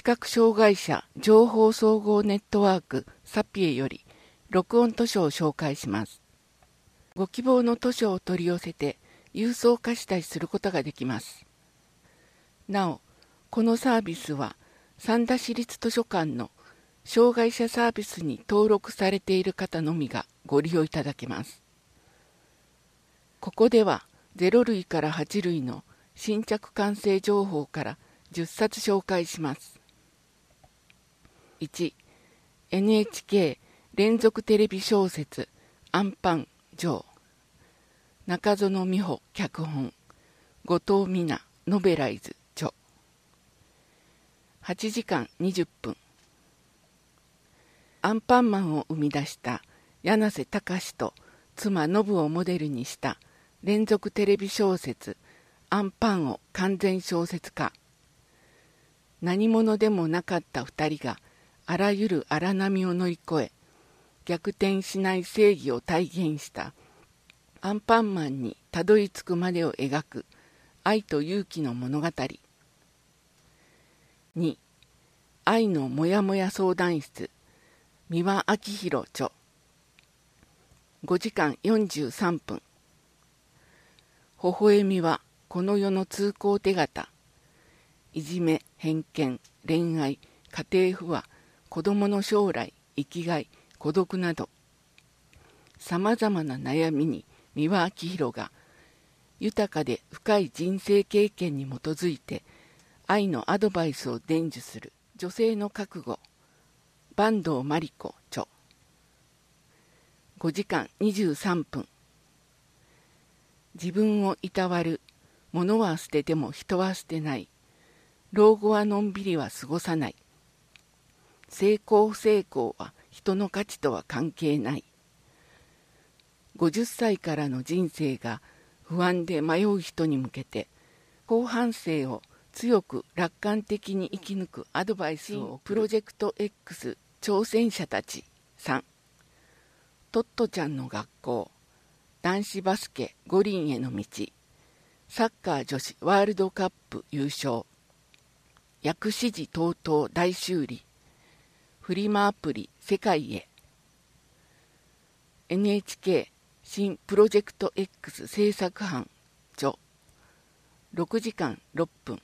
視覚障害者情報総合ネットワークサピエより録音図書を紹介します。ご希望の図書を取り寄せて郵送化したりすることができます。なお、このサービスは三田市立図書館の障害者サービスに登録されている方のみがご利用いただけます。ここでは0類から8類の新着完成情報から10冊紹介します。1、NHK 連続テレビ小説アンパン上、中園美穂脚本、後藤美奈ノベライズ著、8時間20分。アンパンマンを生み出した柳瀬隆と妻ノブをモデルにした連続テレビ小説アンパンを完全小説化。何者でもなかった2人があらゆる荒波を乗り越え、逆転しない正義を体現したアンパンマンにたどり着くまでを描く愛と勇気の物語。2、愛のモヤモヤ相談室三輪明宏著、5時間43分。微笑みはこの世の通行手形。いじめ、偏見、恋愛、家庭不和、子供の将来、生きがい、孤独など、さまざまな悩みに三輪明宏が豊かで深い人生経験に基づいて愛のアドバイスを伝授する女性の覚悟。坂東真理子著、5時間23分。自分をいたわる。物は捨てても人は捨てない。老後はのんびりは過ごさない。成功不成功は人の価値とは関係ない。50歳からの人生が不安で迷う人に向けて、後半生を強く楽観的に生き抜くアドバイスをプロジェクト X 挑戦者たち。3、トットちゃんの学校、男子バスケ五輪への道、サッカー女子ワールドカップ優勝、薬師寺とうとう大修理、フリマアプリ世界へ、 NHK 新プロジェクト X 制作班著、6時間6分。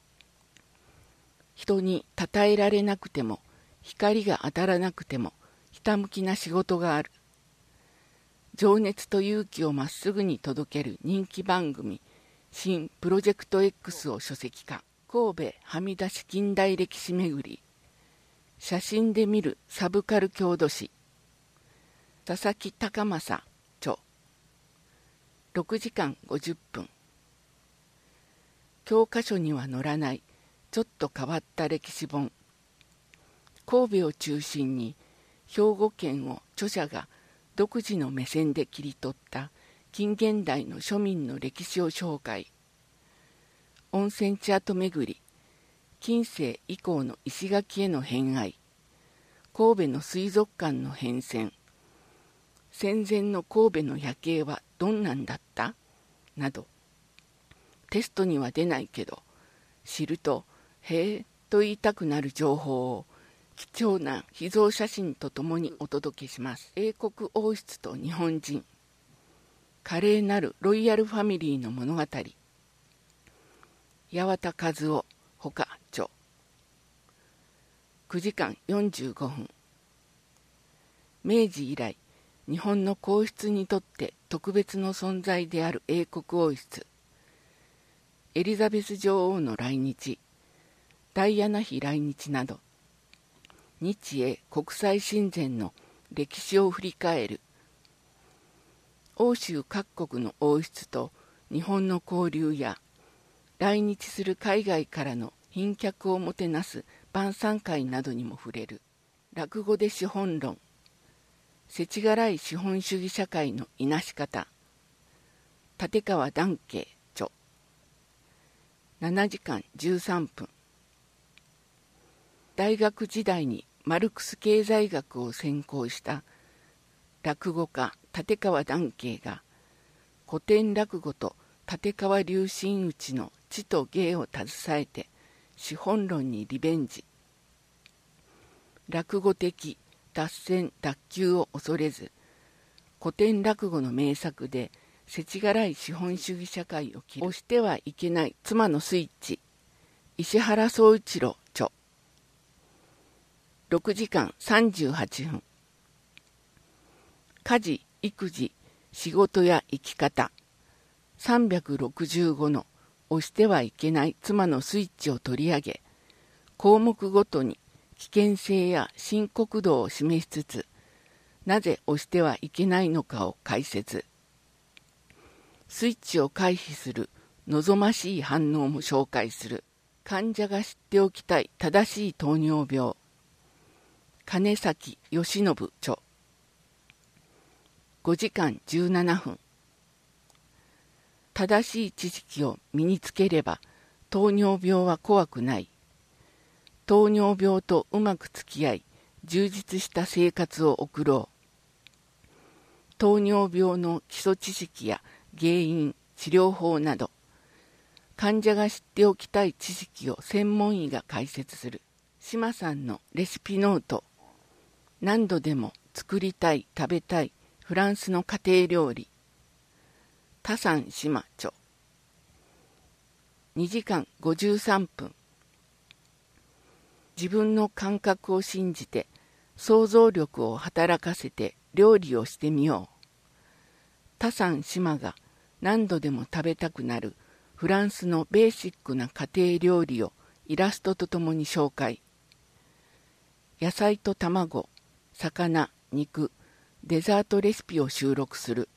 人に称えられなくても光が当たらなくてもひたむきな仕事がある。情熱と勇気をまっすぐに届ける人気番組新プロジェクト X を書籍化。神戸はみ出し近代歴史めぐり、写真で見るサブカル郷土史、佐々木隆正著、6時間50分。教科書には載らないちょっと変わった歴史本。神戸を中心に兵庫県を著者が独自の目線で切り取った近現代の庶民の歴史を紹介。温泉地跡巡り、近世以降の石垣への偏愛、神戸の水族館の変遷、戦前の神戸の夜景はどんなんだったなど、テストには出ないけど知るとへえと言いたくなる情報を貴重な秘蔵写真とともにお届けします。英国王室と日本人、華麗なるロイヤルファミリーの物語、八幡和夫ほか著、9時間45分。明治以来日本の皇室にとって特別の存在である英国王室。エリザベス女王の来日、ダイアナ妃来日など、日英国際親善の歴史を振り返る。欧州各国の王室と日本の交流や、来日する海外からの賓客をもてなす晩餐会などにも触れる。落語で資本論、世知辛い資本主義社会のいなし方、立川談慶著、7時間13分。大学時代にマルクス経済学を専攻した落語家立川談慶が古典落語と立川流真打ちの知と芸を携えて資本論にリベンジ。 落語的脱線脱臼を恐れず、古典落語の名作で世知辛い資本主義社会を切る。押してはいけない妻のスイッチ、石原宗一郎著。6時間38分。家事、育児、仕事や生き方。365の押してはいけない妻のスイッチを取り上げ、項目ごとに危険性や深刻度を示しつつ、なぜ押してはいけないのかを解説。スイッチを回避する望ましい反応も紹介する。患者が知っておきたい正しい糖尿病。金崎義信著。5時間17分。正しい知識を身につければ糖尿病は怖くない。糖尿病とうまく付き合い、充実した生活を送ろう。糖尿病の基礎知識や原因、治療法など、患者が知っておきたい知識を専門医が解説する。島さんのレシピノート。何度でも作りたい、食べたいフランスの家庭料理。田さん島著。2時間53分。自分の感覚を信じて想像力を働かせて料理をしてみよう。田さん島が何度でも食べたくなるフランスのベーシックな家庭料理をイラストとともに紹介。野菜と卵、魚、肉、デザートレシピを収録する。